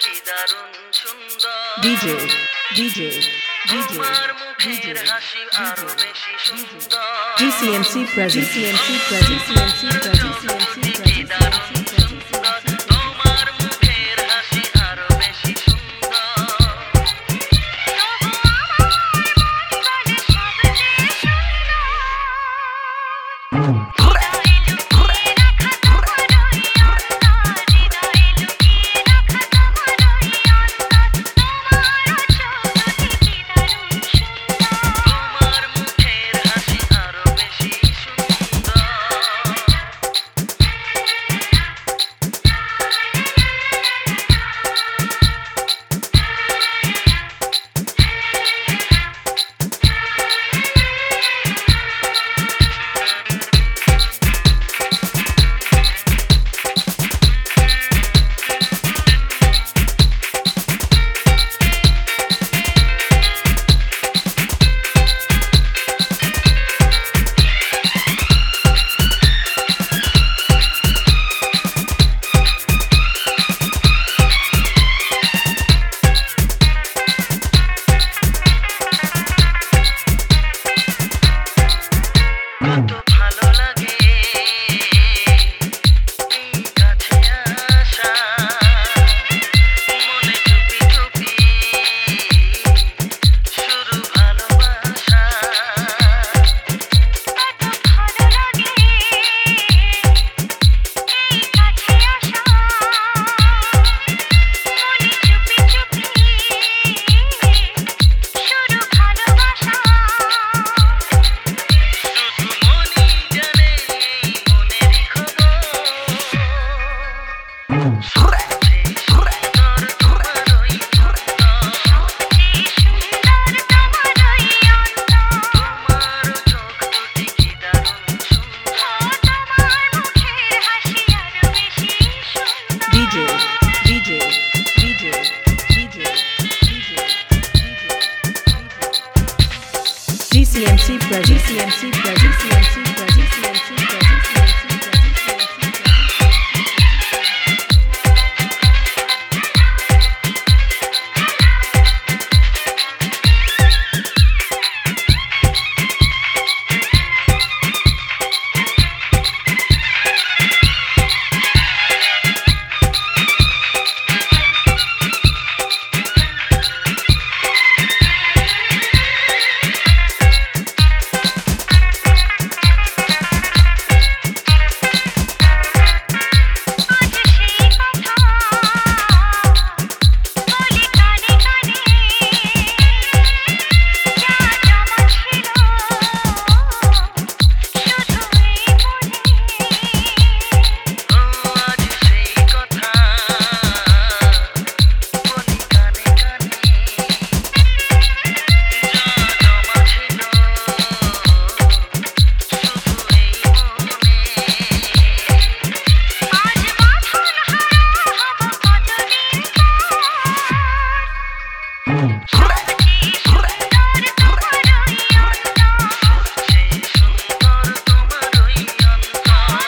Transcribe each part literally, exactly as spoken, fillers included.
কি দারুণ সুন্দর DJ, DJ, DJ, তোমার DJ, মুখের হাসি আরো বেশি সুন্দর GCMC present, GCMC present, GCMC present, GCMC কি present, দারুণ GCMC সুন্দর present. তোমার মুখের হাসি আরো বেশি সুন্দর তোমার মুখের হাসি আরো বেশি সুন্দর কত ভালো লাগে এই কাছে আসা মনে চুপি চুপি শুরু ভালোবাসা শুধু মনই জানে এই মনেরই খবর সবচেয়ে সুন্দর তোমার ওই তোমার চোখ দুটি কি দারুণ সুন্দর DJ, DJ, DJ, DJ, DJ, GCMC present, GCMC present, GCMC present, GCMC present, GCMC present, GCMC present. আজ সেই কথা বলি কানে কানে যা জমা ছিল শুধু এই মনে সবচেয়ে সুন্দর তোমার ওই অন্তর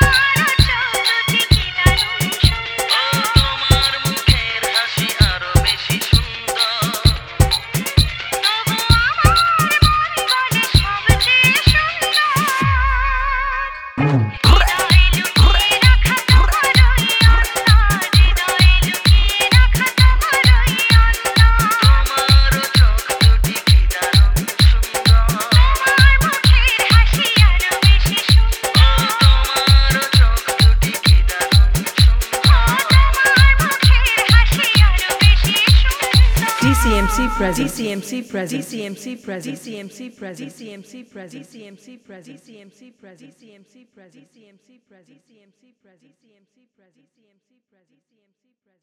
ও তোমার মুখের হাসি আরো বেশি সুন্দর তোমার চোখ দুটি কি দারুণ সুন্দর ও তোমার চোখ দুটি কি দারুণ সুন্দর GCMC present, GCMC present, GCMC present, GCMC present, GCMC present, GCMC present, GCMC present, GCMC present, GCMC present, GCMC present, GCMC present, GCMC